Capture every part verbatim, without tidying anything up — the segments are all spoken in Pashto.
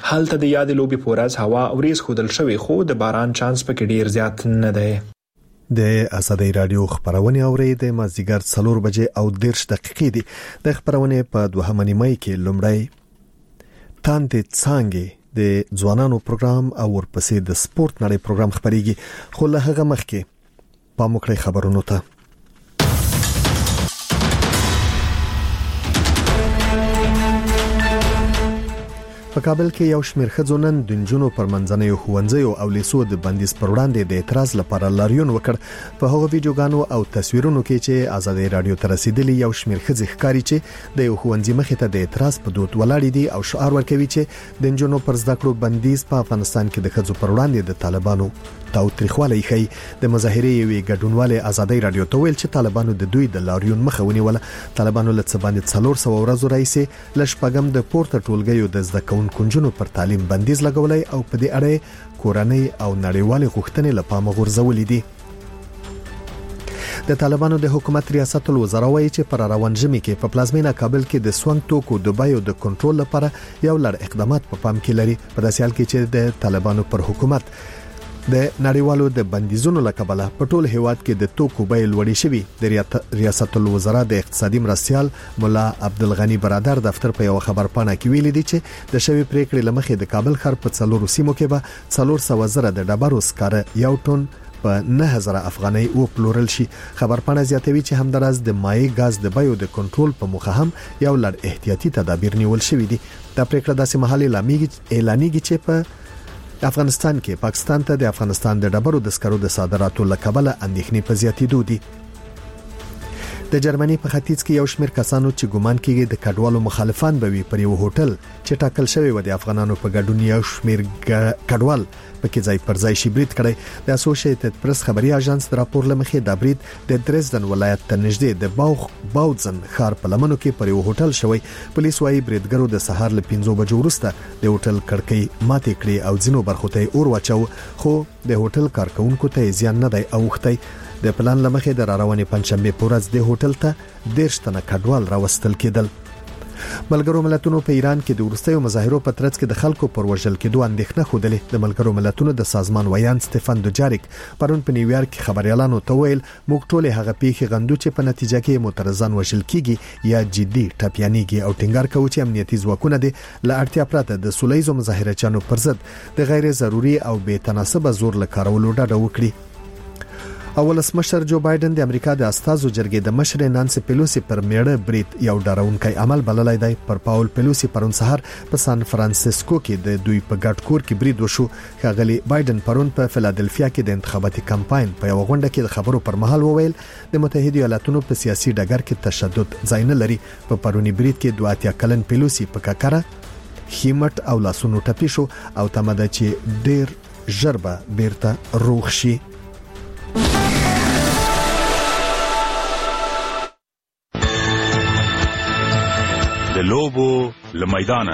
هلته د یاد لوبي پورز هوا اوریز خودل شوی خو د باران چانس پکې ډیر زیات نه دی. د ازادي رادیو خبرونه اوري د مازیګر څلور بجې او دیرش دقیقې دي. د خبرونه په دوهمه نیمه کې لومړی تاندې څنګه د ځوانانو پروګرام او ورپسې د سپورت نړۍ پروګرام خبريږي. خو له هغه مخکې په مخکې خبرونو ته په کابل کې یو شمېر ښځو نن د نجونو پر منځنیو ښوونځیو او لیسو د بندیز پر وړاندې د اعتراض لپاره لاریون وکړ. په هغو ویډیوګانو او تصویرونو کې چې ازادي رادیو ته رسیدلي یو شمېر ښځې ښکاري چې د یو ښوونځي مخې ته د اعتراض په دود ولاړې دي او شعار ورکوي چې د نجونو پر زده کړو بندیز په افغانستان کې د ښځو پر وړاندې د طالبانو تاوتریخوالی خي. د مظاهرې یوې ګډونوالې ازادي رادیو ته ویل چې طالبانو د دوی د لاریون مخه ونیوله. طالبانو له څه باندې څلور سوه ورځو راځي لشپږم د پورته ټولګیو د زده کوونکو نجونو پر تعلیم بندیز لګولای او په دې اړه کورنۍ او نړیوال غوښتنې لپاره غورځولې دي. د طالبانو د حکومت ریاست الوزرا وایي چې پر روان ژمي کې په پلازمینه کابل کې د سوانګ توکو د بایو د کنټرول لپاره یو لړ اقدامات په پام کې لري. په داسې حال کې چې د طالبانو پر حکومت د نړیوالو د بندیزونو لکبله په ټول هیواد کې د توکو بیې لوړې شوي. د ریاست الوزرا د اقتصادي مرستيال مولا عبدالغنی برادر دفتر په یو خبرپاڼه کې ویلي دي چې د شوی پریکړې لمخې د کابل ښار په څلورو سیمو کې به څلور سوه زره د ډبرو سکاره یو ټن په نه هزار افغانۍ او پلورل شي. خبرپاڼه زیاتوي چې همدارس د مایع غاز د بیو د کنټرول په موخه هم یو لړ احتیاطي تدابیر نیول شوي دي. دا پریکړه داسې مهال اعلانېږي چې په افغانستان کې پاکستان ته د افغانستان د ډبرو د سکرو د صادراتو لکبله اندېښنې په زیاتېدو دي. د جرمني په ختیځ کې یو شمېر کسانو چې ګومان کېږي د کډوالو مخالفان به وي پر یو هوټل چې ټاکل شوی و د افغانانو په ګډون یو شمېر کډوال پکې ځای پر ځای شي برید کړی. د اسوسییټډ پریس خبري اژانس د راپور لمخې د برید د درزدن ولایت ته نږدې د باوخ باوزن ښار په لمنو کې پر یو هوټل شوی. پولیس وايي بریدګرو د سهار ل پنځو بجو وروسته د هوټل کړکۍ ماتې کړې او ځینو برخو ته اور واچو خو د هوټل کارکونکو ته زیان نه دی اوختی. د پلان لمخې د راروانې پنځشنبه په ورځ د هوټل ته دیرش تنه کډوال راوستل کېدل. ملګرو ملتونو په ایران کې د ورستیو مظاهرو په ترڅ کې د خلکو پر وژل کېدو اندېښنه خوده. د ملګرو ملتونو د سازمان ویان سټيفن دوجاریک پرون په نیویارک کې خبريالانو ته ویل موږ ټول هغه پیښې غندو چې په نتیجه کې معترضان وژل کیږي یا جدي ټاپیانيږي او ټینګار کوي چې امنیتي ځواکونه د لارتیا پراته د سولېزو مظاهرچانو پر ضد د غیر ضروري او بې تناسب زور لکارولو ډډه وکړي. اولسمشر جو بایدن د امریکا د استازو جرګې د مشر نانسي پیلوسی پر میړه برید یو ډاروونکی عمل بللای دی. پر پاول پیلوسی پرون سحر په سان فرانسیسکو کې د دوی په ګډ کور کې برید وشو. ښاغلي بایدن پرون په فیلادلفیا کې د انتخاباتي کمپاین په یو غونډه کې د خبرو پر مهال وویل د متحده ایالاتونو په سیاسي ډګر کې تشدد ځای نه لري. په پرونی برید کې دوه اتیا کلن پیلوسی په ککره خیمت او لاسونو ټپي شو او تمده چې ډیر ژربه بیرته روغ شي. د لوبو لمیدانه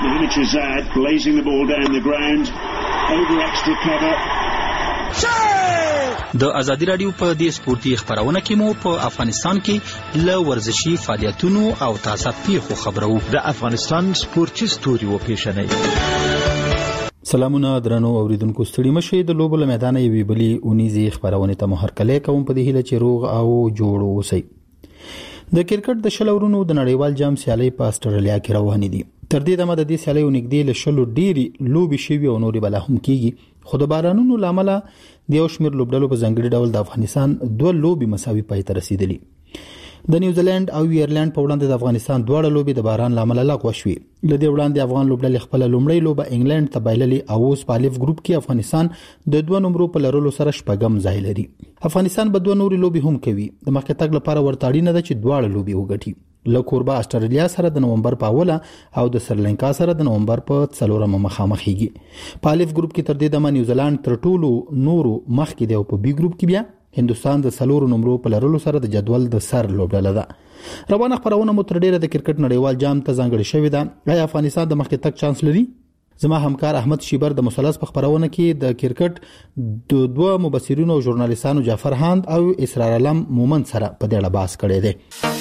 د ازادي رادیو په دې سپورتي خبرونه کې مو په افغانستان کې ل ورزشي فعالیتونو او تازه پیښو خبرو. د افغانستان سپورتي ستوري و پیښنې. سلامونه درنو اوریدونکو، ستړي مشه. د لوبو لمیدانه یوې بلی اونیزي خبرونه ته محرکله کوم په دې هیله چې روغ او جوړ اوسئ. د کرکټ د شل اورونو د نړیوال جام سیالي په استرالیا کې روانې دي. تر دې دمه د دې سیالي نږدې له شلو ډيري لوبي شوي او نوري بل هم کیږي. خو د بارانونو لامل د یو شمېر لوبډلو په ځنګړي ډول د افغانستان دوه لوبي مساوي پای ته رسیدلي. د نیوزیلند او ایرلند په وړاندې د افغانستان دواړه لوبي د باران لامل لغوه شوې. لدې وړاندې افغان لوبډلې خپل لومړی لوبه انګلند ته بایللې او اوس په الف ګروپ کې افغانستان د دوه نمبرو په لرلو سره شپږم ځای لري. افغانستان به دوه نوري لوبي هم کوي. د مخکې تګ لپاره ورته اړینه ده چې دواړه لوبي وګټي. له کوربه استرالیا سره د نومبر په اوله او د سریلانکا سره د نومبر په څلورمه مخامخېږي. په الف ګروپ کې تر دې دمه نیوزیلند تر ټولو نورو مخکې دی او په بي ګروپ کې بیا هندستان د څلورو نمبرو په لرلو سره د جدول د سر لوبډله ده. روانه خبرونه مو تر ډیره د کرکټ نړیوال جام ته ځانګړې شوې ده. آیا افغانستان د مخکې تګ چانس لري؟ زما همکار احمد شیبر د مثلث په خبرونه کې د کرکټ د دوه مبصرینو او ژورنالیستانو جعفر هاند او اسرار علم مومن سره په دې اړه بحث کړی دی.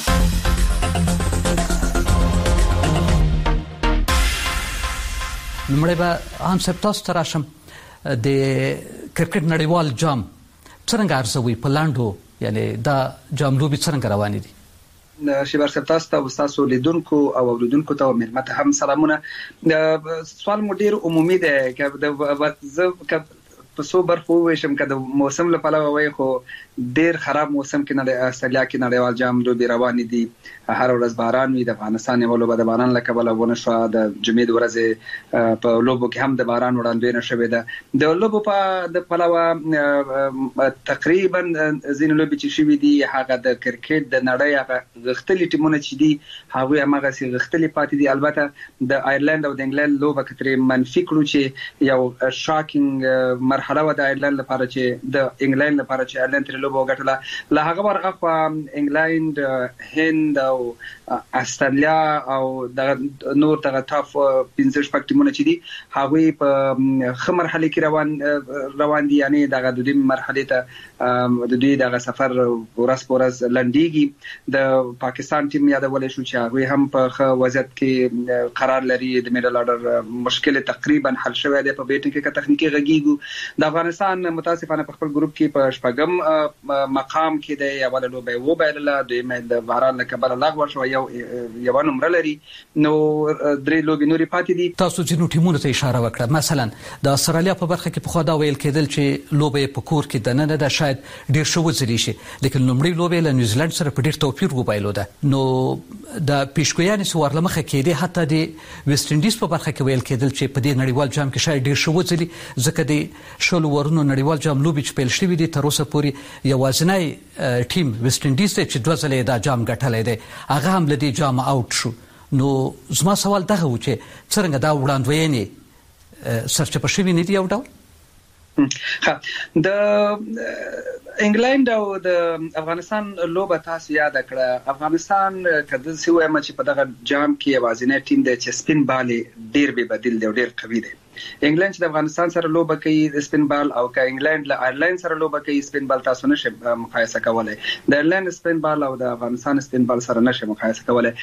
لمړی به ان سپتاس تراشم د کرکټ نړیوال جام څنګه ارزوي په لاندو یعنی دا جام لوبي څنګه روان دي؟ شیبر سپتاس ته تاسو لیدونکو او اوریدونکو ته ملمت هم سلامونه. سوال مو ډیر عمومي دی که د زه په څو برخو وشم که د موسم لپاره وای خو ډیر خراب موسم کې نه استرالیا کې نړیوال جام لوبي روان دي. هر ورځ باران وي. د افغانستان یو لوبه د باران له کبله ونه شو. د جمعې د ورځې په لوبو کې هم د باران وړاندوینه شوې ده. د لوبو په د پلوه تقریبا ځینې لوبې چې شوې دي هغه د کرکټ د نړۍ هغه غښتلي ټیمونه چې دي هغوی هماغسې غښتلي پاتې دي. البته د آیرلند او د انګلند لوبه که ترې منفي کړو چې یو شاکینګ مرحله وه د آیرلند لپاره چې د انګلند لپاره چې آیرلند ترې لوبه وګټله. له هغه ورغه انګلند، هند او استرالیا او د نور دغه ټاپ پنځه شپږ ټیمونه چې دي هغوی په ښه مرحله کې روان روان دي. یعنی دغه د دوی مرحلې ته د دوی دغه سفر ورځ په ورځ لنډیږي. د پاکستان ټیم یادولی شو چې هغوی هم په ښه وضعیت کې قرار لري. د میډل آرډر مشکل تقریبا حل شوی دی. په بیټینګ کې که تخنیکي غږیږو د افغانستان متاسفانه په خپل ګروپ کې په شپږم مقام کې دی. اوله لوبه یې وبایلله، دویمه د باران له کبله لغوه شوه، یو یوه نمره لري. نو درې لوبې نورې پاتې دي. تاسو ځینو ټیمونو ته اشاره وکړه. مثلا د استرالیا په برخه کې پخوا دا ویل کېدل چې لوبه یې په کور کې دننه ده شاید ډېر ښه وځلي شي، لیکن لومړۍ لوبه یې له نیوزیلند سره په ډېر توپیر وبایلوده. نو د پیشګویانې چې ورله مخه کېدې حتی د ویسټ انډیز په برخه کې ویل کېدل چې په دې نړیوال جام کې شاید ډېر ښه وځلي، ځکه د شلو ورونو نړیوال جام لوبې چې پیل شوي دي تر اوسه پورې یوازینی ټیم ویسټ انډیز دی چې دوه ځله یې دا جام ګټلی دی. هغه هم له دې جامه اوټ شو. نو زما سوال دغه و چې څرنګه دا وړاندوینې سرچپه شوي نه دي یو ډول؟ د انګلند او د افغانستان لوبه تاسو یاد کړه. افغانستان کله چې وایم چې په دغه جام کې یوازینی ټیم دی چې سپین بال ډیر به بدیل دی او ډیر قوي دی. انګلند چې د افغانستان سره لوبه کوي د سپین بال، او که انګلند له آیرلند سره لوبه کوي سپین بال تاسو نشئ مقایسه کولای. د آیرلند سپین بال او د افغانستان سپین بال سره نشئ مقایسه کولای.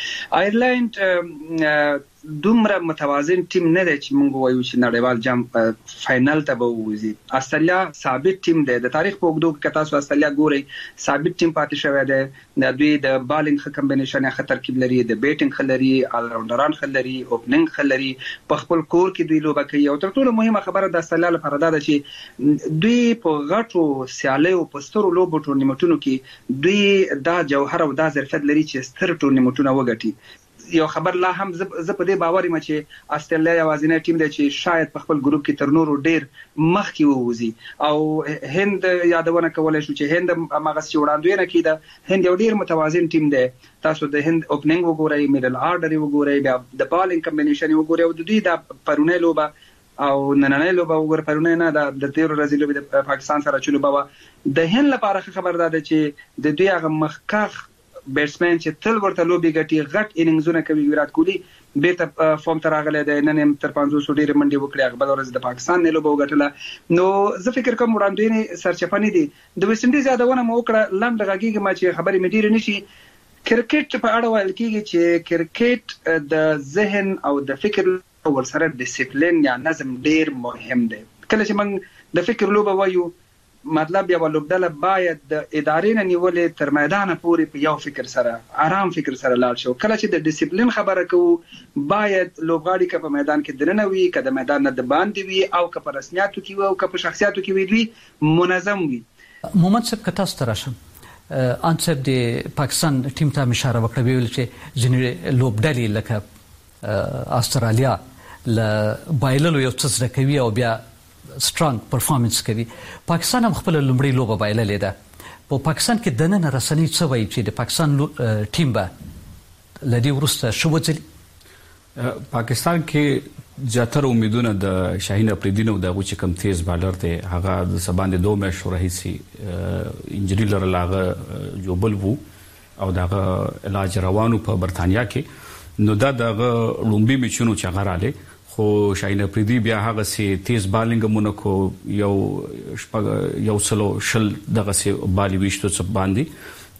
آیرلند دومره متوازن ټیم نه دی چې موږ وایو چې نړیوال جام فائنل ته به ووځي. استرالیا ثابت ټیم دی. د تاریخ په اوږدو کې تاسو استرالیا ګورئ ثابت ټیم پاتې شوی دی. د دوی د بالینګ ښه کمبینیشن ښه ترکیب لري، د بیټینګ ښه لري، آل راونډران ښه لري، اوپننګ ښه لري، په خپل کور کې دوی لوبه کوي. او تر ټولو مهمه خبره د استرالیا لپاره دا ده چې دوی په غټو سیالیو په سترو لوبو ټورنمنټونو کې دوی دا جوهر او دا ظرفیت لري چې ستر ټورنمنټونه وګټي. یو خبر لا هم زه په دې باور یم چې استرالیا یوازینی ټیم دی چې شاید په خپل ګروپ کې تر نورو ډیر مخکې ووځي. او هند یادونه کولای شو چې هند هغسې وړاندوینه کېده. هند یو ډیر متوازن ټیم دی. تاسو د هند اوپننګ وګورئ، میډل آرډر یې وګورئ، بیا د بالینګ کمبینیشن یې وګورئ، او د دوی د پرونۍ لوبه او نننۍ لوبه وګورئ. پرونۍ نه د تېرو ورځې لوبې د پاکستان سره چې لوبه وه. د هند لپاره ښه خبر دا ده چې د دوی هغه مخکښ بیټسمن چې تل ورته لوبې ګټي، غټ اننګزونه کوي، ویرات کوهلي بیرته فارم ته راغلی دی. نن یې تر پنځوسو ډېرې منډې وکړې. هغه بله ورځ د پاکستان نه لوبه وګټله. نو زه فکر کوم وړاندوینې سرچپه نه دي. د ویسټ انډیز یادونه مو وکړه. لنډ غږېږم چې خبرې مې ډېرې نه شي. کرکټ په اړه ویل کېږي چې کرکټ د ذهن او د فکر ورسره ډیسپلین یا نظم ډېر مهم دی. کله چې موږ د فکر لوبه وایو مطلب یو لوبډله باید د ادارې نه نیولې تر میدانه پورې په یو فکر سره آرام فکر سره لاړ شو. کله چې د ډیسپلین خبره کوو باید لوبغاړي که په میدان کې دننه وي، که د میدان نه د باندې وي، او که په رسمیاتو کې وي، او که په شخصیاتو کې وي، دوی منظم وي. محمد صاحب که تاسو ته راشم، ان صاحب د پاکستان ټیم ته اشاره وکړه، ویل چې ځینې لوبډلې لکه استرالیا له بایللو یو څه زده کوي او بیا سترانګ پرفارمنس کوي. پاکستان هم خپل لومړی لوبه بایللې ده. په پاکستان کې دننه رسنۍ څه وایي چې د پاکستان ټیم به له دې وروسته ښه وځلي؟ پاکستان کې زیاتره امیدونه د شاهین افریدي نه و. د هغوی چې کوم تیز بالر دی هغه د سباندې دوه میاشتو راهیسې انجري لرله، هغه جوبل و او د هغه علاج روانو په برطانیا کې. نو دا د هغه لومړي میچونو چې هغه رالی، خو شاهین افریدي بیا هغسې تیز بالینګ هم ونه کړو. یو یو سلو شل دغسې بالې ویشتو څه باندې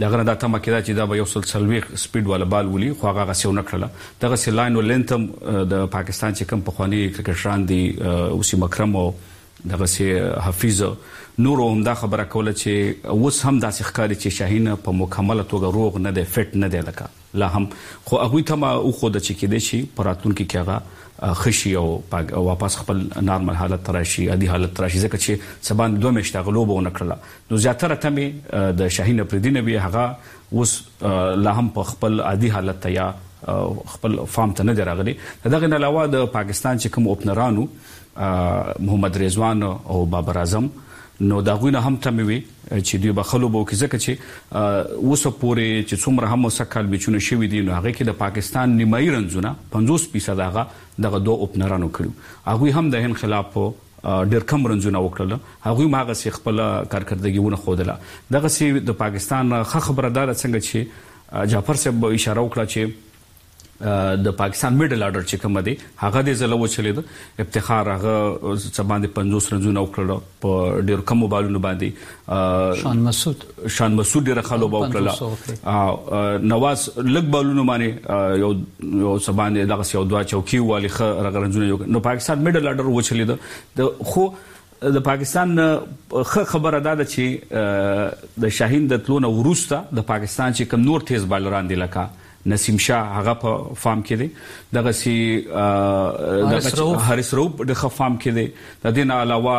دغه د تمه کېده چې دا به یو سل سلوي سپیډ والا بال ولي خو هغه غسیو نکړه دغه سی لاین ولنتم د پاکستان چې کوم په خواني کرکټران دي اوسې مکرم او دغه سی حفیظ نور هم دا خبره کوله چې اوس هم داسې ښکاري چې شاهین په مکمله توګه روغ نه دی فټ نه دی لکه لا هم خو هغه ته ما او خو د چې کې دي شي پراتون کې هغه خشي او واپس خپل نارمل حالت تراشي عادي حالت تراشي ځکه چې سبان دوه میاشتې غلوب و نکړه نو زیاتره تمه د شاهین پردینه به هغه اوس لا هم په خپل عادي حالت ته یا خپل فارم ته نه دراغلي دغه نه علاوه د پاکستان چې کوم اوپنرانو محمد رضوان او بابر اعظم نو دا غوینه هم تمه وي چې دوی به خلوب او ځکه چې اوس پورې چې څومره هم وسکل بچونه شوی دي نو هغه کې د پاکستان نیمایي رنزونه پنځوس فیصد هغه دغه دوه اوپنرانو کړو هغه هم د هند خلاف ډېر کم رنزونه وکړل هغه ماغه سي خپل کارکردګیونه خوده دغه سي د پاکستان خه خبردار څنګه چې جعفر صاحب اشاره وکړه چې د پاکستان میډل آرډر چې کوم دی هغه د زلو چلید افتخار هغه سباند پنځوس رنزونه وکړل په ډیر کم بالونو باندې شان مسعود شان مسعود ډیر خلو وکړل نواز لګ بالونو باندې یو یو سباند دغه یو دوا چوکي والی خ رنزونه نو پاکستان میډل آرډر وچلید د خو د پاکستان خبره ده چې د شاهین د تلونه ورسته د پاکستان چې کوم نور تیز بالران دي لکه نسیم شاه هغه په فارم کې دی دغه سي دغه حارث روب د خفام کې دی د دې نه علاوه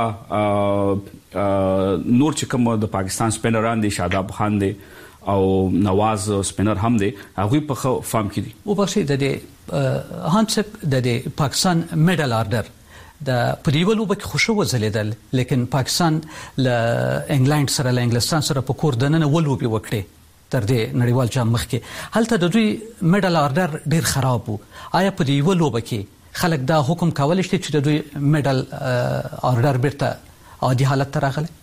نور چې کوم د پاکستان سپینران دي شاداب خان دی او نواز سپینر هم دی هغه په فارم کې دي او بخښي د دې هانسپ د دې پاکستان میډل آرډر د پریولو به خوشو وزلیدل لیکن پاکستان ل انګلند سره ل انګلستان سره په کور دننه ولوبي وکړي تر دې نړیوال جام مخکې هلته د دوی میډل آرډر ډیر خراب وو آیا په دې ولوبه کې خلک دا حکم کولای شي چې د دوی میډل آرډر بیرته عادي حالت ته راغلی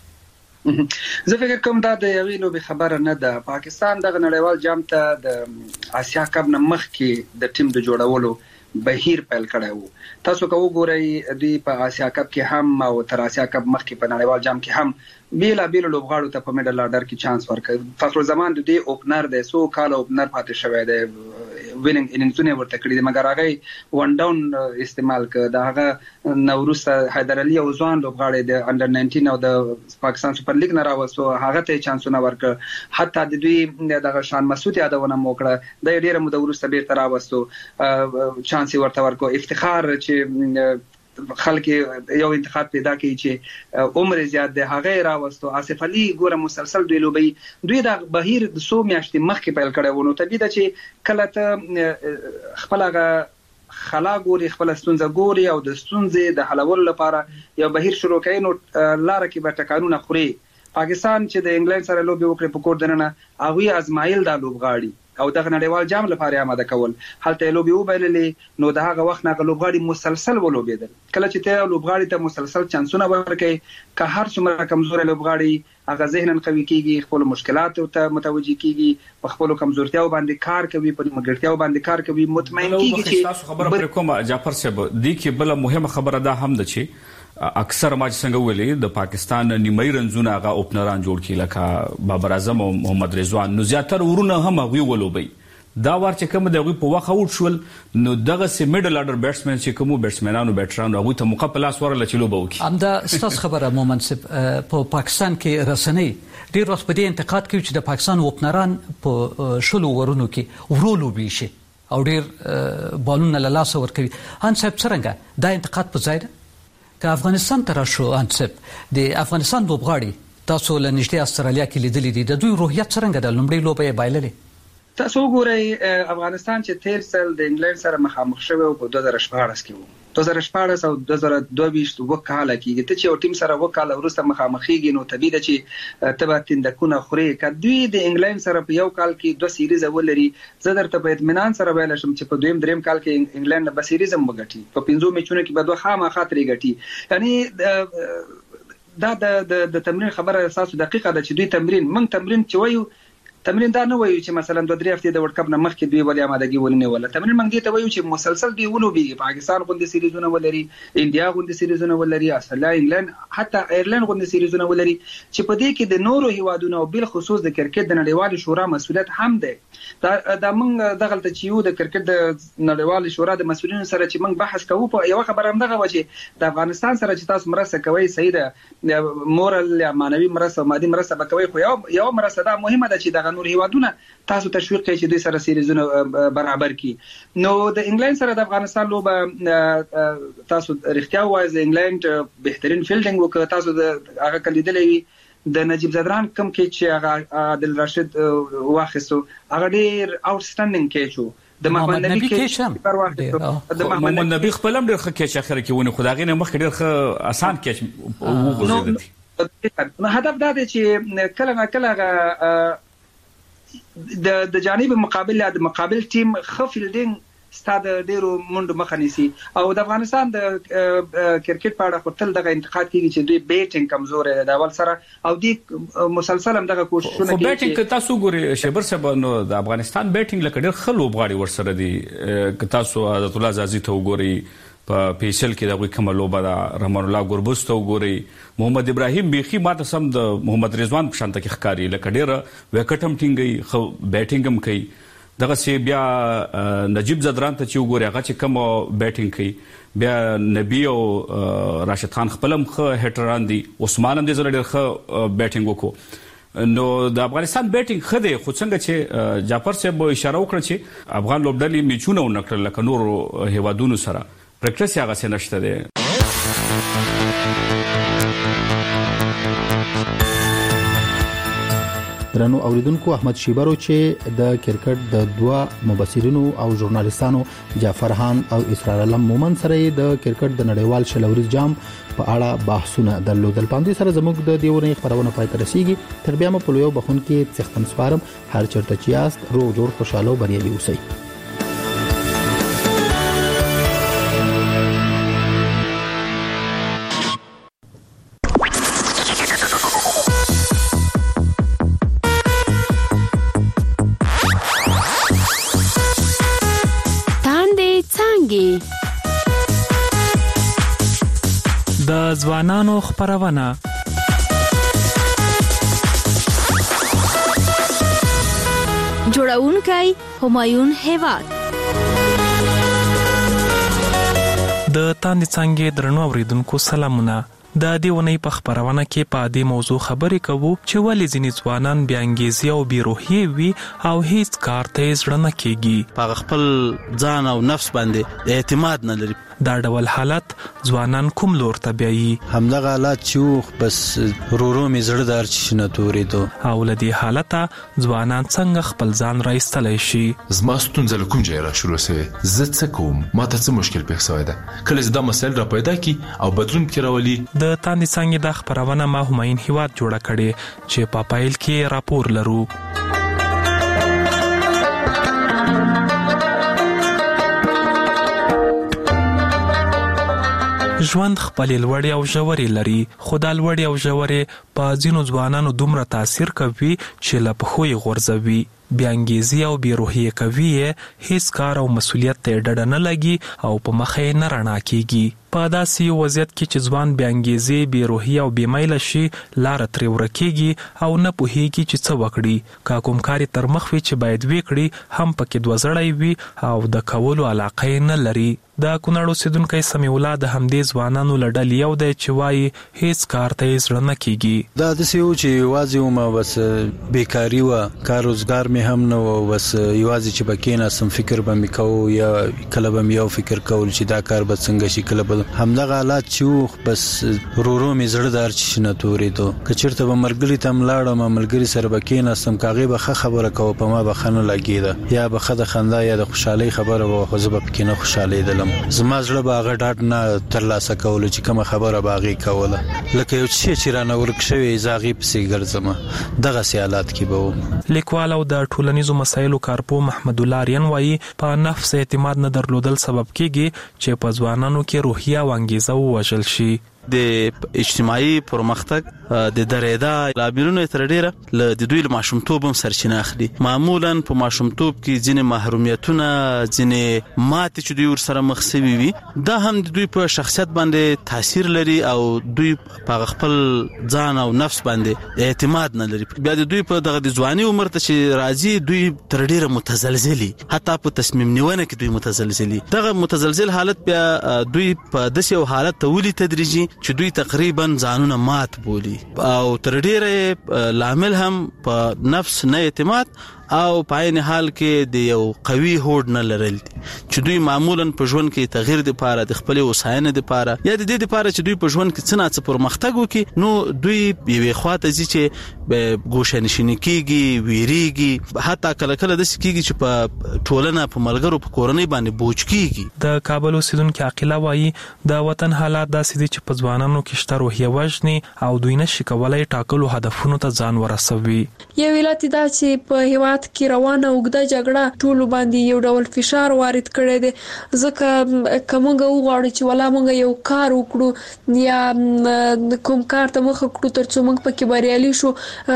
زه فکر کوم دا د یوې لوبې خبره نه ده پاکستان دغه نړیوال جام ته د آسیا کپ نه مخکې د ټیم د جوړولو بهیر پیل کړی وو تاسو کو ګورئ دوی په آسیا کپ کې هم او تر آسیا کپ مخکې په نړیوال جام کې هم بیل بیل لوبغاړو ته په میډل آرډر کې چانس ورکړ فخر زمان د دې اوپنر د سو کال اوپنر پاتې شوی دی ویننګ اننګزونه ورته کړی دی مګر هغه ون ډاون استعمال کړ دا هغه نوروز حیدر علي او ځوان لوبغاړي د انډر ناینټین او د پاکستان سپر لیګ نه راوستو هغه ته چانسونه ورکړ حتی د دوی دغه شان مسعود یادونه موکړه د ډیره مو د ورسته بیرته راوستو چانس ورته ورکو افتخار چې خلک یو انتخاب پیدا کوي چې عمر زیات دی هغه راوستو آصف علي ګوره مسلسل دوی لوبي دوی د بهیر د سو میاشتې مخکې پیل کړي ونه طبيعي ده چې کله ته خپل هغه خلا ګوري خپل ستونزه ګوري او د ستونزې د حلولو لپاره یو بهیر شروع کوي نو لار کې به ټکانونه خوري پاکستان چې د انګلند سره لوبي وکړي په کور دننه هغه ازمایل د لوبغاړي او دغه نړیوال جام لپاره آماده کول هلته لوبي وبللې نو دغه وخت نه لوبغاړي مسلسل ولوبېدل کله چې ته لوبغاړي ته مسلسل چانسونه ورکړي که هر څومره کمزور لوبغاړي هغه ذهنن قوي کیږي خپل مشکلات ته متوجي کیږي په خپل کمزورتیاو باندې کار کوي په مګړتیاو باندې کار کوي مطمئن کیږي چې تاسو خبره پر کوم جعفر صاحب دی کې بل مهمه خبره ده هم ده چې اکثر ما څنګه ویلې د پاکستان نیمایي رنزونه هغه اوپنران جوړ کړي لکه بابر اعظم او محمد رضوان نو زیاتره ورونه هم هغه ولوبي دا ور چې کوم دغه په واخه وټ شول نو دغه سي میډل آرډر بیټسمن چې کوم بیټسمنانو بیټرانو هغه ته مقابله سره لچلو بوکي امدا ستاسو خبره مومنصب په پاکستان کې رسنۍ ډیر وخت په دې انتقاد کوي چې د پاکستان اوپنران په شلو ورونو کې ورولو بي شي او ډیر بالونه له لاس ور کوي ان صاحب څنګه دا انتقاد په ځای ده که افغانستان تر شو انصب د افغانستان لوبغاړي تاسو له نږدې استرالیا کې لیدلې دي د دوی روحیت څنګه د لومړی لوبې بایللې تاسو ګورئ افغانستان چې تیر سال د انګلند سره مخامخ شوی او په دوه زره شپاړس کې وو دوه زره شپاړس او دوه زره دوه ویشت وکاله کېږي ته چې یو ټیم سره وکاله ورسته مخامخېږي نو طبيعي ده چې تبه تندکونه خوري کدوی د انګلند سره په یو کال کې دوه سیریز ولري زه درته په اطمینان سره ویل شم چې په دویم دریم کال کې انګلند به سیریز هم وګټي په پنځو میچونو کې به دوه خامہ خاطرې ګټي یعنی دا د د تمرین خبره اساس دقیقه ده چې دوی تمرین من تمرین چې وایو تمرین دا نه وایو چې مثلا دوه درې هفتې د ورلد کپ نه مخکې دوی ولې آمادګي ونیوله. تمرین موږ دې ته وایو چې مسلسل دوی ولوبي. پاکستان غوندې سیریزونه ولري، انډیا غوندې سیریزونه ولري، استرالیا، انګلند، حتی ایرلند غوندې سیریزونه ولري چې په دې کې د نورو هیوادونو او بل خصوص د کرکټ د نړیوال شورا مسؤلیت هم دی. دا د موږ دغه ته چې یو د کرکټ د نړیوال شورا د مسؤلینو سره چې موږ بحث کوو په یو خبره هم دغه و چې د افغانستان سره چې تاسو مرسته کوي صحیح ده، مورال یا مانوي مرسته مادي مرسته به کوي، خو یو یو مرسته دا مهمه ده چې د نور هیوادونو تاسو تشویق کوي چې دوی سره سیریزونه برابر کړي. نو د انګلند سره د افغانستان لوبه تاسو رښتیا وایي د انګلند بهترین فیلډینګ وکړ. تاسو د هغه کلیدلې وي د نجیب زدران کم کې چې هغه عادل راشد واخیستو هغه ډیر اوټسټانډینګ کې شو. د محمد نبی کې پر واخیستو د محمد نبی خپل هم ډیر ښه کې اخر کې ونه خدای نه مخ ډیر ښه آسان کې وګورئ. نو هدف دا دی چې کله نه کله د د جانب مقابل د مقابل ټیم ښه فیلډینګ ستاده ډیرو منډو مخه نیسي. او د افغانستان د کرکټ په اړه خو تل دغه انتقاد کیږي چې دوی بیټینګ کمزور دی د اول سره او دوی مسلسل هم دغه کوششونه کوي. بیټینګ تاسو ګوري شبر صاحب نو د افغانستان بیټینګ لکه ډیر ښه لوبغاړي ورسره دي. که تاسو عادت الله زازي ته وګوري په پیسل کې دغه کومه لوبه ده، رحمان الله ګوربوس ته وګوري، محمد ابراهیم بیخي ماته سم د محمد رضوان په شانته کې ښکاری لکه ډیر وکټ هم ټینګي خو بیټینګ هم کوي. دغه سی بیا نجیب زدران ته چې وګوري هغه چې کوم بیټینګ کوي، بیا نبی او راشد خان خپلم ښه هټران دي، عثمان هم دې زره ډېر ښه بیټینګ وکړو. نو د افغانستان بیټینګ ښه دی، خو څنګه چې جعفر صاحب اشاره وکړه چې افغان لوبډلې میچونه ونکړل لکه نور هیوادونو سره پریکټس یې هغه څه نشته دی. درنو اوریدونکو، احمد شیبرو چې د کرکټ د دوه مبصرینو او ژورنالیستانو جعفر خان او اسرار علم مومن سره د کرکټ د نړیوال شلوريز جام په اړه بحثونه درلودل. پاندې سره زموږ د دیورنې خبرونه پای ته رسیږي. تر بیا مو په یو بخون کې څختم سپارم. هر چرته چې یاست روغ جوړ خوشاله او بریالي اوسئ. د ځوانانو خبرونه جوړونکي همایون هیواد د تاندې څنګه درنو اوریدونکو سلامونه. د دې ونې په خبرونه کې په دې موضوع خبرې کوو چې ولې ځینې ځوانان بې انګیزې او بې روحیې وي او هیڅ کار ته یې زړه نه کېږي، په خپل ځان او نفس باندې اعتماد نه لري. دا ډول حالت ځوانان کوم لور ته بیایي؟ همدغه حالت چې بس رورو می زړه دار چې نه تورېدو. او له دې حالته ځوانان څنګه خپل ځان راایستلی شي؟ زما ستونزه له کوم ځایه را شروع شوې، زه څه کوم، ما ته څه مشکل پېښ شوی ده، کله چې دا مسایل را پیدا کی او بدلون پکې راولي. د تاندې څنګه د خبرونه ما همایون هیواد جوړه کړې چې په پایل کې راپور لرو. ژوند خپل لوړې او ژورې لري، خو دا لوړې او ژورې په ځینو ځوانانو دومره تاثیر کوي چې له پښو یې غورځوي. بې انګیزې او بې روحیې کوي، هیڅ کار او مسؤلیت ته ډډه نه لګي او په مخه یې نه رڼا کېږي. په داسې وضعیت کې چې ځوان بې انګیزې، بې روحیې او بې میله شي، لاره ترې ورکېږي او نه پوهېږي چې څه وکړي. که کوم کار یې تر مخ وي چې باید ویې کړي، هم پکې دوه زړی وي او د کولو علاقه یې نه لري. د کونړ اوسېدونکی سمیع الله د همدې ځوانانو له ډلې یو دی چې وایي هیڅ کار ته یې زړه نه کېږي. دا داسې و چې یوازې وم، بس بېکاري وه، کار روزګار مې هم نه و، بس یوازې چې به کېناستم فکر به مې کوو، یا کله به مې یو فکر کول چې دا کار به څنګه شي، کله به همدغه حالات چې و بس رورو مې زړه دار چې نه تورېدو. که چېرته به ملګري ته هم لاړم، ملګري سره به کېناستم، که هغې به ښه خبره کوه، په ما به ښه نه لګېده، یا به ښه د خندا یا د خوشحالۍ خبره به وه، خو زه به پکې نه خوشحالېدلم. زما زړه به هغه ډاډ نه ترلاسه کولو چې کومه خبره به هغې کوله، لکه یو شی چې رانه ورک شوی زه هغې پسې ګرځم. دغسې حالات کې به وم. لیکوال او د ټولنیزو مسایلو کارپوه محمد الله آریان وایي په نفس اعتماد نه درلودل سبب کېږي چې په ځوانانو کې روحیه او انګیزه ووژل شي. د اجتماعي پرمختګ د درېدا لاملونه تر ډیره ل د دوی ماشومتوب هم سرچینه اخلي. معمولا په ماشومتوب کې ځینې محرومیتونه، ځینې ماتې چې دوی ورسره مخ شوي وي، دا هم د دوی په شخصیت باندې تاثیر لري او دوی په خپل ځان او نفس باندې اعتماد نه لري. بیا د دوی په دغه د ځواني عمر ته چې راځي دوی تر ډیره متزلزلي، حتی په تصمیم نیونه کې دوی متزلزلي. دغه متزلزل حالت بیا دوی په داسې یو حالت ته ولي تدریجي چې دوی تقریبا ځانونه مات بولي او تر ډیره لامل هم په نفس نه اعتماد او په عین حال کې د یو قوي هوډ نه لرل چې دوی معمولا په ژوند کې تغییر د پاره د خپل وساینې د پاره یا د دې د پاره چې دوی په ژوند کې څه نه څه پرمختګ وکړي، نو دوی یوې خواته ځي چې ګوشه نشینی کیږي، ویریږي، حتی کله کله د سکیږي چې په ټولنه په ملګرو په کورنۍ باندې بوج کیږي. د کابل اوسیدونکو عقیله وایي د وطن حالات داسې دي چې په ځوانانو کې شته روحیه وژني او دوی نشي کولای ټاکلو هدفونو ته ځان ورسوي. یو ویلات دا چې په هیواد کې روانه اوږده جګړه ټول باندې یو ډول فشار وارد کړی دی، ځکه کومګه وغواړي چې ولا مونږ یو کار وکړو یا کوم کار ته مخ کړو ترڅو موږ پکې بریالي شو،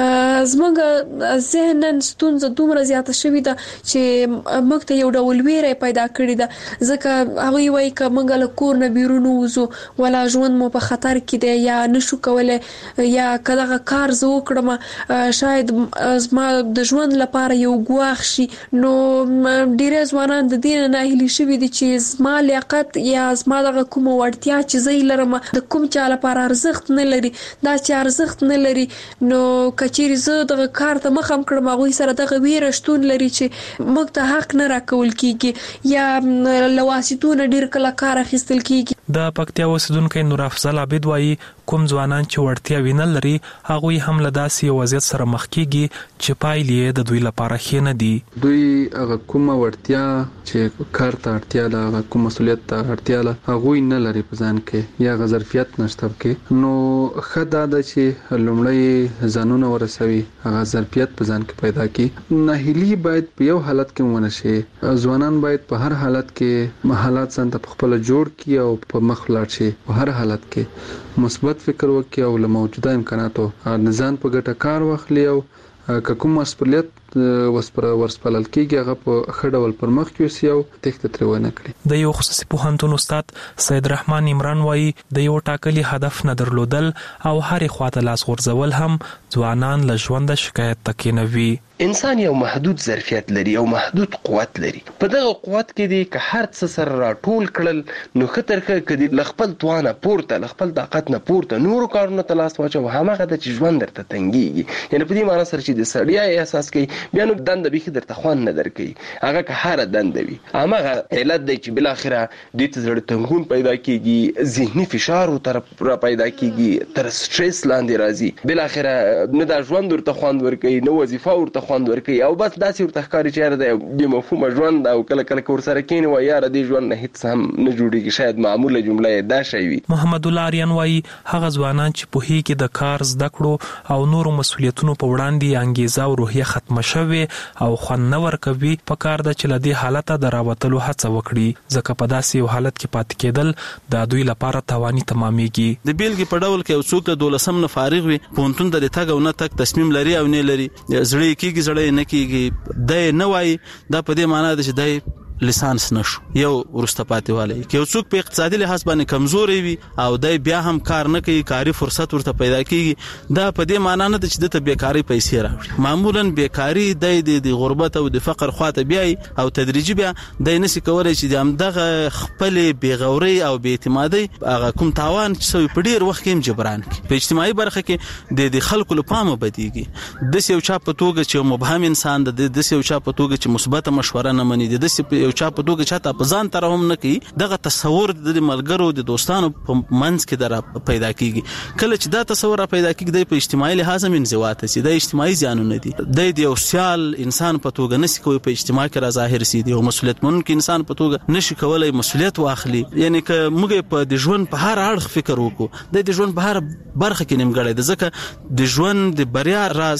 زموږ ذهنن ستونزه دومره زیاته شوې ده چې موږ ته یو ډول ویره پیدا کړې ده، ځکه هغه وایي چې موږ له کور نه بیرون وځو ولا ژوند مو په خطر کې دی یا نشو کولای یا کله کار زه وکړم شاید زما د ژوند لپاره یو ګواښ شي. نو ډیره ځوانان د دې نه هیلي شوي دي چې زما لیاقت یا زما دغه کوم وړتیا چې زه لرم د کوم چا لپاره ارزښت نه لري، دا چې ارزښت نه لري نو کچېرې زه دغه کار ته مخ هم کړم هغوی سره دغه ویره شتون لري چې موږ ته حق نه راکول کیږي یا له واسطو نه ډیر کله کار اخیستل کیږي. د پکتیا اوسیدونکو نور افضل عابد وایي کوم ځوانان چې وړتیا وینل لري هغوی هم له داسې یو وضعیت سره مخ کیږي چې پایلې د دوی لپاره ښې نه دي. دوی هغه کومه وړتیا چې کار ته اړتیا ده، هغه کوم مسولیت ته اړتیا ده، هغوی نه لري په ځان کې یا ظرفیت نشته کې. نو ښه دا ده چې لومړی ځانونه ورسوي، هغه ظرفیت په ځان کې پیدا کړي. ناهیلي باید په یو حالت کې ونه شي، ځوانان باید په هر حالت کې حالات ځان ته خپل جوړ کړي او په مخ لاړ شي. په هر حالت کې مثبت فکر وکړي او له موجوده امکاناتو ځان په ګټه کار واخلي او که کوم مسؤلیت وسپره ورسپلل کېږي هغه په ښه ډول پر مخ یوسي او تېښته ترې ونه کړي. د یو خصوصي پوهنتون استاد سید رحمان عمران وایي د یو ټاکلي هدف نه درلودل او هرې خواته لاس غورځول هم ځوانان له ژونده شکایت ته کېنوي. انسان یو محدود ظرفیت لري او محدود قوت لري. په دغه قوت کې دی که هر څه سره راټول کړل نو ښه تر ښه که د خپل توانه پورته له خپل طاقت نه پورته نورو کارونو ته لاس واچوه، هماغه ده چې ژوند درته تنګېږي. یعنې په دې معنی سره چې د ستړیا احساس کوي بیا نو دنده بیخي درته خوند نه درکوي، هغه که هره دنده وي. هماغه علت دی چې بالاخره دې ته زړه تنګون پیدا کېږي، ذهني فشار ورته را پیدا کېږي، تر سټرس لاندې راځي، بالاخره نه دا ژوند ورته خوند ورکوي، نه وظیفه ورته خوند ورکوي او بس داسې ورته ښکاري چې یاره دا یو بې مفهومه ژوند او کله کله که ورسره کښېني وایي یاره دې ژوند نه هېڅ هم نه جوړېږي. شاید معموله جمله یې دا شی وي. محمد الله آریان وایي هغه ځوانان چې پوهېږي د کار زده کړو او نورو مسؤلیتونو په وړاندې انګیزه او روحیه ختمه شوې او خوند نه ورکوي، په کار ده چې له دې حالته د راوتلو هڅه وکړي، ځکه په داسې یو حالت کې پاتې کېدل د دوی لپاره تاواني تمامېږي. د بیلګې په ډول کې یو څوک د دولسم نه فارغ وي، پوهنتون ته د تګ او نه تګ تصمیم لري او نه لري، زړه یې کېږي زړه نه کېږي، دی نه وایي، دا په دې معنا ده چې دی لیسانس نشو یو ورسته پاتې والی. که یو څوک په اقتصادي لحاظ باندې کمزوري وي او دی بیا هم کار نه کوي، کاري فرصت ورته پیدا کېږي، دا په دې معنا نه ده چې دته بیکاري پیسې راوړي. معمولا بیکاري دی د غربت او د فقر خواته بیایي او تدریجي بیا دی نشي کولی چې د همدغه خپلې بېغورۍ او بې اعتمادۍ هغه کوم تاوان چې سوی په ډېر وخت کې هم جبران کړي. په اجتماعي برخه کې د د خلکو له پامه بدېږي، داسې یو چا په توګه چې مبهم انسان ده، داسې یو چا په توګه چې مثبته مشوره نه مني، داسې یو چا په توګه چاته په ځان طرح هم نه کوي، دغه تصور د ملګرو د دوستانو په منځ کې در پیدا کیږي. کله چې دا تصور را پیدا کیږي د په اجتماعي لحاظ هم انزوا ته سي، د اجتماعي زیانونه دي، د یو سیال انسان په توګه نشي کوي په اجتماع کې را ظاهر سي، د یو مسؤلیت منونکي انسان په توګه نشي کولای مسؤلیت واخلي. یعنی که موږ په د ژوند په هر اړخ فکر وکړو، د ژوند په هر برخه کې نیمګړی ده، ځکه د ژوند د بریا راز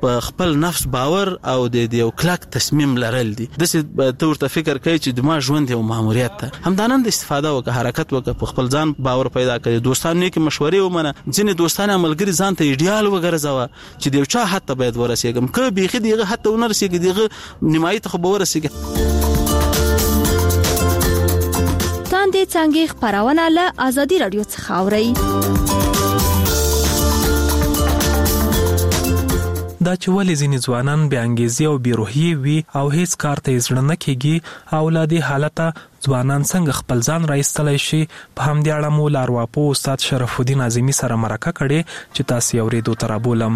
په خپل نفس باور او د یو کلک تصمیم لرل دي. د څه ته ورته فکر کوي چې د ما ژوند یو ماموریت ده، همدانند استفاده وکړه، حرکت وکړه، په خپل ځان باور پیدا کړي، دوستانو کې مشورې ومنه، ځینې دوستان عملګری ځان ته ایډیال وګرځوه چې د یو چا حد ته باید ورسېږم، که بیخي دغه حد ته ونه رسېږي دغه نیمایي ته خو به ورسېږي. تاندې څنګه خبرونه له ازادي رادیو څخه اوري. دا چې ولې ځینې ځوانان بې انګیزې او بې روحیې وي او هیڅ کار ته یې زړه نه کېږي او له دې حالته ځوانان څنګه خپل ځان راایستلی شي، په همدې اړه مو له ارواپوه استاد شرف الدین اعظمي سره مرکه کړې چې تاسې یې اورېدو ته رابولم.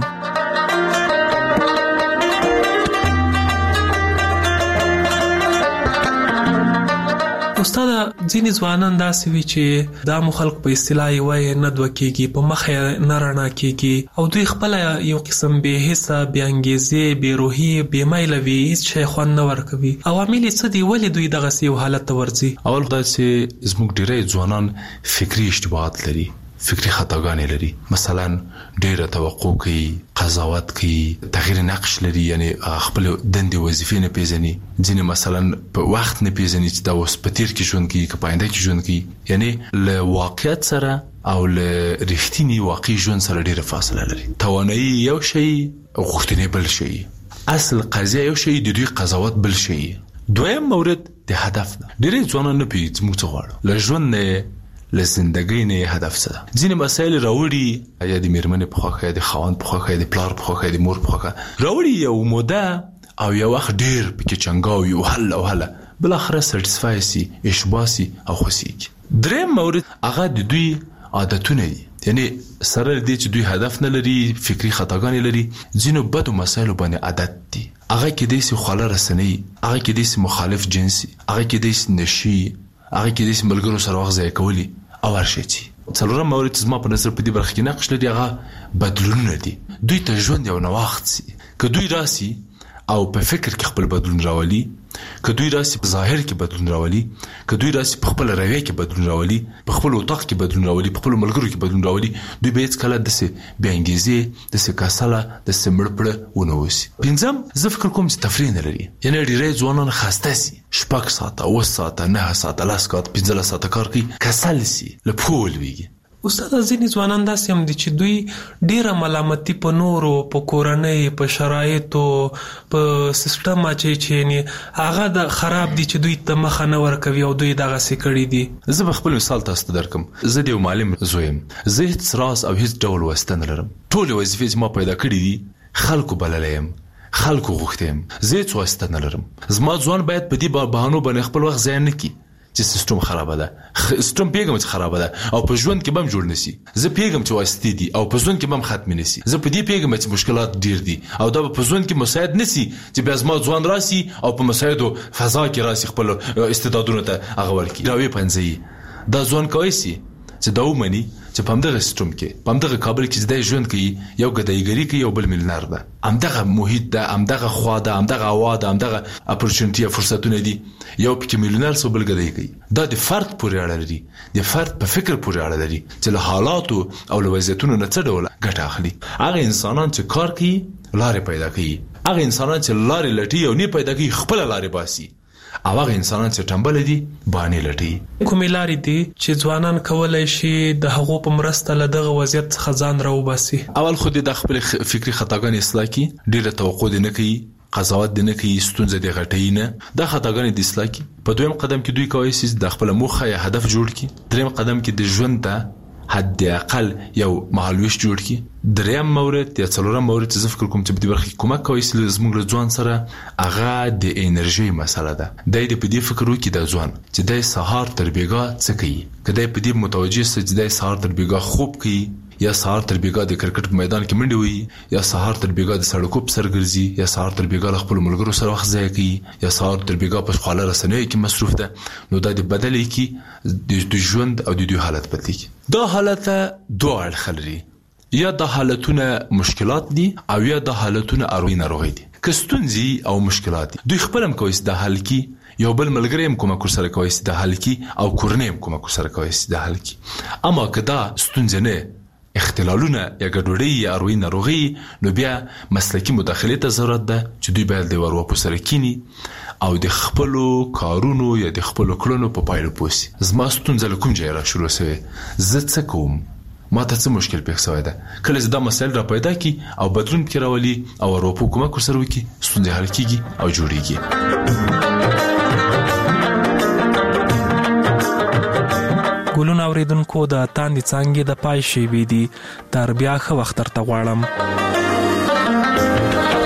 استاد، ځینې ځوانان داسې وي چې دا مو خلق په اصطلاح یې نه دوه کېږي، په مخ یې نه رڼا کېږي او دوی خپله یو قسم بې حسه، بې انګیزې، بې روحي، بې میله وي، هېڅ شی خوند نه ورکوي. عوامل یې څه دي؟ ولې دوی دغسې یو حالت ته ورځي؟ اول دا چې زموږ ډېری ځوانان فکري اشتباهات لري، فکري خطاګانې لري. مثلا ډېره توقع کوي، قضاوت کوي، تغییر نقش لري، یعنی خپل دندې وظیفې نه پیژني. ځینې مثلا په وخت نه پیژني چې دا اوس په تیر کې ژوند کوي که په آینده کې ژوند کوي. یعنی له واقعیت سره او له رښتیني واقعي ژوند سره ډېره فاصله لري. توانایي یو شی، غوښتنې بل شی، اصل قضیه یو شی، د دوی قضاوت بل شی. دویم مورد د هدف ده. ډېری ځوانان نه پوهېږي موږ څه غواړو، له ژوند نه له زندګۍ نه هدف څه ده. ځینې مسایل راوړي، یا د میرمنې په خوښه، یا د خاوند په خوښه، یا د پلار په خوښه، یا د مور په خوښه راوړي، یو موده او یو وخت ډېر پکې چنګاوي او حل او حله بل اخره سټیسفای سي، اشباع سي او خوشیږي. دریم مورد هغه د دوی عادتونه دي، یعنی سره دې چې دوی هدف نه لري، فکری خطاګانې لري، ځینو بدو مسایلو باندې عادت دي. هغه کې دې سي خواله رسنۍ، هغه کې دې سي مخالف جنسي، هغه کې دې سي نشي، هغه کې دې سي ملګرو سره وخت ضایع کولی او ورشي. څلورم مورد زما په نظر په دې برخه کې نقش لري، هغه بدلونونه دي. دوی ته ژوند یو نوښت سي، که دوی راسي او په فکر کې خپل بدلون راولي، که دوی راسي په ظاهر کې بدلون راولي، که دوی راسي په خپل رویه کې بدلون راولي، په خپل اتاق کې بدلون راولي، په خپل ملګرو کې بدلون راولي، دوی به هیڅ کله داسې بې انګیزې، داسې کسله، داسې مړ پړه ونه اوسي. پنځم، زه فکر کوم چې تفریح نه لري، یعنی ډېری ځوانان خسته سي، شپږ ساعته، اووه ساعته، نهه ساعته، لس ساعته، پنځلس ساعته کار کوي، کسل سي، له پښو ولوېږي. استاد، ځینې ځوانان داسې هم دي چې دوی ډیره ملامتي په نورو، په کورنۍ، په شرایطو، په سیستم اچي چې هغه د خراب دي چې دوی ته مخه نه ورکوي او دوی دغسې کړي دي. زه به خپل مثال تاسو ته درکم. زه د یو معلم زوی یم، زه هېڅ راز او هېڅ ډول واسطه نه لرم. ټولې وظیفې چې ما پیدا کړي دي خلکو بللی یم، خلکو غوښتی یم، زه هېڅ واسطه نه لرم. زما ځوان باید په دې بهانو باندې خپل وخت ضایع نه کړي چې سیستم خرابه ده. سیستم پیغام چې خرابه ده او په ژوند کې بم جوړ نسی. زه پیغام چې واسطې دي او په ژوند کې بم ختم نسی. زه په دې پیغام چې مشکلات ډیر دي او دا په ژوند کې مساعد نسی چې بیا زما ځوان راسي او په مساعدو فضا کې راسي خپل استعدادونه ته هغه ورکی. راوي پنځي دا ځوان کوي سي چې دا ومني چې په همدغه سیستم کې، په همدغه کابل کې چې دی ژوند کوي، یو ګدایګري کوي، یو بل میلیونر ده، همدغه محیط ده، همدغه خوا ده، همدغه هوا ده، همدغه اپورچونټي فرصتونه دي، یو پکې میلیونر سو بل ګدای کوي. دا د فرد پورې اړه لري، د فرد په فکر پورې اړه لري چې له حالاتو او له وضعیتونو نه څه ډول ګټه اخلي. هغه انسانان چې کار کوي لارې پیدا کوي، هغه انسانان چې لارې لټي او نه پیدا کوي خپل لارې باسي، او هغه انسانان چې ټمبل دي باندې لټي. کومې لارې دي چې ځوانان کولای شي د هغو په مرسته له دغه وضعیت څخه ځان راوباسي؟ اول خو د خپل فکری خطاګانې اصلاح کړي، ډېره توقع دې نه کوي، قضاوت دې نه کوي، ستونزه دې غټوي نه، دا خطاګانې دې اصلاح کړي. په دویم قدم کې دوی کولی شي د خپل موخه یا هدف جوړ کړي. دریم قدم کې د ژوند ته حد اقل یو مهالویش جوړ کړي. دریم مورد یا څلورم مورد چې زه فکر کوم چې په دې برخه کې کومک کوي چې زموږ له ځوان سره هغه د انرژي مسله ده. دی دې په دې فکر وکړي د ځوان چې دی سهار تر بېګا څه کوي، که دی په دې متوجه سي چې دی سهار تر بېګا خوب کوي، یا سهار تر بېګا د کرکټ په میدان کې منډې وهي، یا سهار تر بېګا د سړکو په سر ګرځي، یا سهار تر بېګا له خپلو ملګرو سره وخت ضایع کوي، یا سهار تر بېګا په خواله رسنیو کې مصروف ده، نو دا د بدلې کې د ژوند او د دوی حالت بدلې کی. دا حالت دوه اړخه لري، یا د حالتونه مشکلات دي او یا د حالتونه اروي ناروغي دي. که ستونزې او مشکلات دي دوی خپل هم کوي د حل کی، یو بل ملګری هم کومک سره کوي د حل کی، او کورنۍ هم کومک سره کوي د حل کی. اما که دا ستونزې نه اختلالونه یا ګډوډي یا اروي ناروغي نو بیا مسلکی مداخله ته ضرورت ده چې دوی باید د ورواپو سره کینی او د خپل کارونو یا د خپل کړنو په پایله پوسی. زما ستونزه کوم ځای را شروع شوه زه څه کوم ما ته څه مشکل پیښ شوی ده کله چې دا مسایل را پیدا کی او بدلون کې راولي او ورواپو کومه سره وکي ستونزه حل کیږي او جوړیږي. ګلون اوریدونکو د تاندې څنګه د پای شی وی دي تر بیا خو وخت تر غواړم.